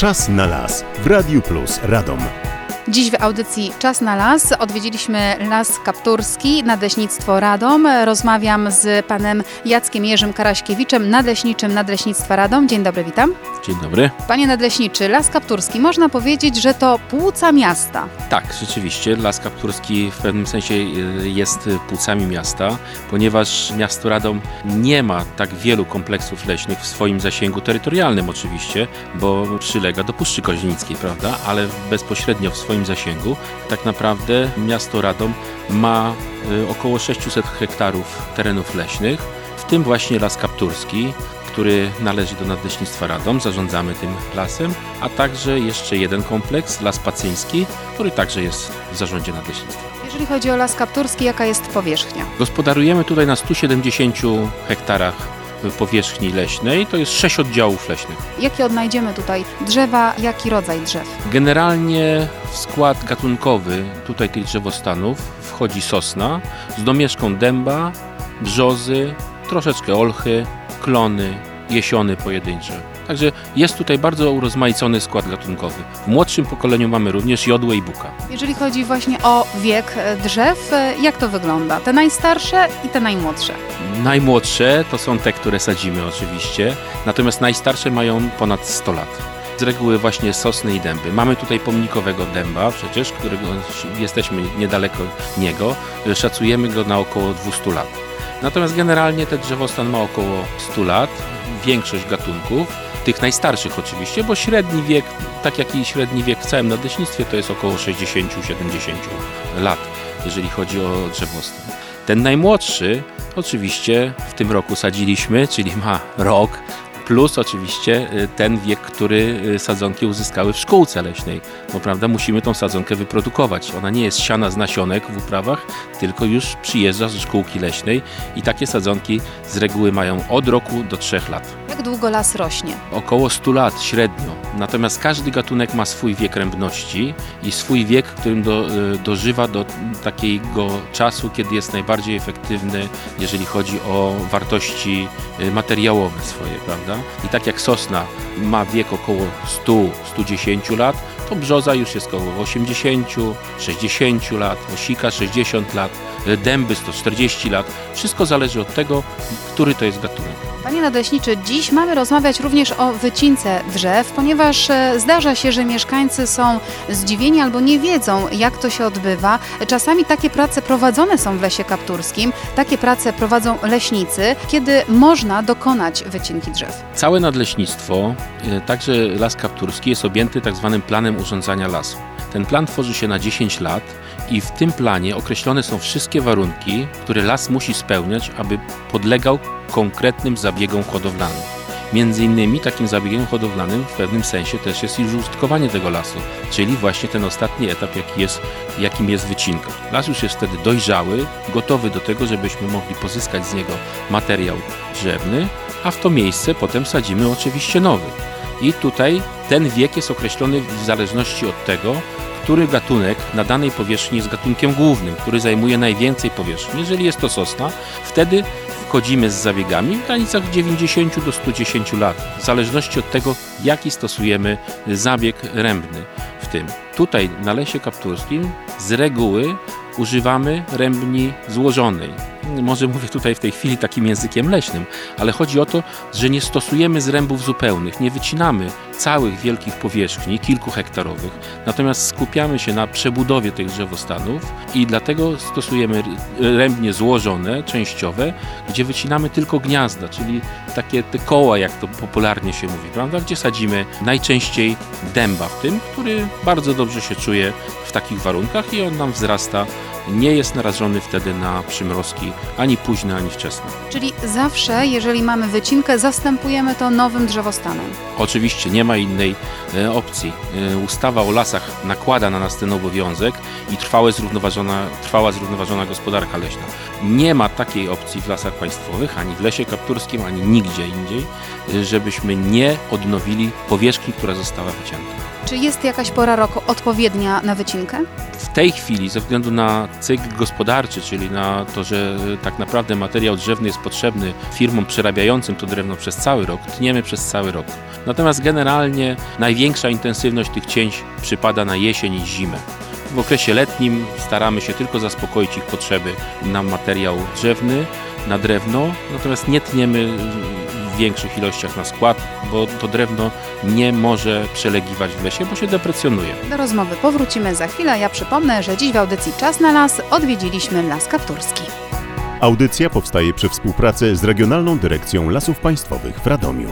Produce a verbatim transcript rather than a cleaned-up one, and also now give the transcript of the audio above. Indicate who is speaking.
Speaker 1: Czas na las w Radiu Plus Radom.
Speaker 2: Dziś w audycji Czas na las odwiedziliśmy Las Kapturski, Nadleśnictwo Radom. Rozmawiam z panem Jackiem Jerzym Karaśkiewiczem, nadleśniczym Nadleśnictwa Radom. Dzień dobry, witam.
Speaker 3: Dzień dobry.
Speaker 2: Panie nadleśniczy, Las Kapturski, można powiedzieć, że to płuca miasta.
Speaker 3: Tak, rzeczywiście. Las Kapturski w pewnym sensie jest płucami miasta, ponieważ miasto Radom nie ma tak wielu kompleksów leśnych w swoim zasięgu terytorialnym oczywiście, bo przylega do Puszczy Koźnińskiej, prawda, ale bezpośrednio w swoim zasięgu. Tak naprawdę miasto Radom ma około sześćset hektarów terenów leśnych, w tym właśnie Las Kapturski, który należy do Nadleśnictwa Radom, zarządzamy tym lasem, a także jeszcze jeden kompleks, Las Pacyński, który także jest w zarządzie Nadleśnictwa.
Speaker 2: Jeżeli chodzi o Las Kapturski, jaka jest powierzchnia?
Speaker 3: Gospodarujemy tutaj na stu siedemdziesięciu hektarach powierzchni leśnej, to jest sześć oddziałów leśnych.
Speaker 2: Jakie odnajdziemy tutaj drzewa, jaki rodzaj drzew?
Speaker 3: Generalnie w skład gatunkowy tutaj tych drzewostanów wchodzi sosna z domieszką dęba, brzozy, troszeczkę olchy, klony, jesiony pojedyncze. Także jest tutaj bardzo urozmaicony skład gatunkowy. W młodszym pokoleniu mamy również jodłę i buka.
Speaker 2: Jeżeli chodzi właśnie o wiek drzew, jak to wygląda? Te najstarsze i te najmłodsze?
Speaker 3: Najmłodsze to są te, które sadzimy oczywiście, natomiast najstarsze mają ponad sto lat. Z reguły właśnie sosny i dęby. Mamy tutaj pomnikowego dęba przecież, którego jesteśmy niedaleko niego. Szacujemy go na około dwieście lat. Natomiast generalnie ten drzewostan ma około stu lat, większość gatunków, tych najstarszych oczywiście, bo średni wiek, tak jak i średni wiek w całym nadleśnictwie, to jest około sześćdziesiąt do siedemdziesięciu lat, jeżeli chodzi o drzewostan. Ten najmłodszy oczywiście w tym roku sadziliśmy, czyli ma rok, plus oczywiście ten wiek, który sadzonki uzyskały w szkółce leśnej. Bo prawda, musimy tą sadzonkę wyprodukować. Ona nie jest siana z nasionek w uprawach, tylko już przyjeżdża ze szkółki leśnej i takie sadzonki z reguły mają od roku do trzech lat.
Speaker 2: Jak długo las rośnie?
Speaker 3: Około stu lat średnio. Natomiast każdy gatunek ma swój wiek rębności i swój wiek, którym do, dożywa do takiego czasu, kiedy jest najbardziej efektywny, jeżeli chodzi o wartości materiałowe swoje, prawda? I tak jak sosna ma wiek około stu do stu dziesięciu lat, to brzoza już jest około osiemdziesięciu, sześćdziesięciu lat, osika sześćdziesiąt lat, dęby sto czterdzieści lat. Wszystko zależy od tego, który to jest gatunek.
Speaker 2: Panie nadleśniczy, dziś mamy rozmawiać również o wycince drzew, ponieważ zdarza się, że mieszkańcy są zdziwieni albo nie wiedzą, jak to się odbywa. Czasami takie prace prowadzone są w Lesie Kapturskim, takie prace prowadzą leśnicy, kiedy można dokonać wycinki drzew.
Speaker 3: Całe nadleśnictwo, także Las Kapturski, jest objęty tak zwanym planem urządzania lasu. Ten plan tworzy się na dziesięć lat i w tym planie określone są wszystkie warunki, które las musi spełniać, aby podlegał konkretnym zabiegom hodowlanym. Między innymi takim zabiegiem hodowlanym w pewnym sensie też jest już użytkowanie tego lasu, czyli właśnie ten ostatni etap, jaki jest, jakim jest wycinka. Las już jest wtedy dojrzały, gotowy do tego, żebyśmy mogli pozyskać z niego materiał drzewny, a w to miejsce potem sadzimy oczywiście nowy. I tutaj ten wiek jest określony w zależności od tego, który gatunek na danej powierzchni jest gatunkiem głównym, który zajmuje najwięcej powierzchni. Jeżeli jest to sosna, wtedy wchodzimy z zabiegami w granicach dziewięćdziesięciu do stu dziesięciu lat, w zależności od tego, jaki stosujemy zabieg rębny w tym. Tutaj na Lesie Kapturskim z reguły używamy rębni złożonej. Może mówię tutaj w tej chwili takim językiem leśnym, ale chodzi o to, że nie stosujemy zrębów zupełnych, nie wycinamy całych wielkich powierzchni, kilkuhektarowych, natomiast skupiamy się na przebudowie tych drzewostanów i dlatego stosujemy rębnie złożone, częściowe, gdzie wycinamy tylko gniazda, czyli takie te koła, jak to popularnie się mówi, prawda? Gdzie sadzimy najczęściej dęba w tym, który bardzo dobrze się czuje w takich warunkach i on nam wzrasta, nie jest narażony wtedy na przymrozki ani późne, ani wczesne.
Speaker 2: Czyli zawsze, jeżeli mamy wycinkę, zastępujemy to nowym drzewostanem.
Speaker 3: Oczywiście nie ma innej e, opcji. E, ustawa o lasach nakłada na nas ten obowiązek i trwałe zrównoważona, trwała zrównoważona gospodarka leśna. Nie ma takiej opcji w lasach państwowych, ani w Lesie Kapturskim, ani nigdzie indziej, żebyśmy nie odnowili powierzchni, która została wycięta.
Speaker 2: Czy jest jakaś pora roku odpowiednia na wycinkę?
Speaker 3: W tej chwili, ze względu na cykl gospodarczy, czyli na to, że tak naprawdę materiał drzewny jest potrzebny firmom przerabiającym to drewno przez cały rok, tniemy przez cały rok. Natomiast generalnie największa intensywność tych cięć przypada na jesień i zimę. W okresie letnim staramy się tylko zaspokoić ich potrzeby na materiał drzewny, na drewno, natomiast nie tniemy w większych ilościach na skład, bo to drewno nie może przelegiwać w lesie, bo się deprecjonuje.
Speaker 2: Do rozmowy powrócimy za chwilę. Ja przypomnę, że dziś w audycji Czas na las odwiedziliśmy Las Kapturski.
Speaker 1: Audycja powstaje przy współpracy z Regionalną Dyrekcją Lasów Państwowych w Radomiu.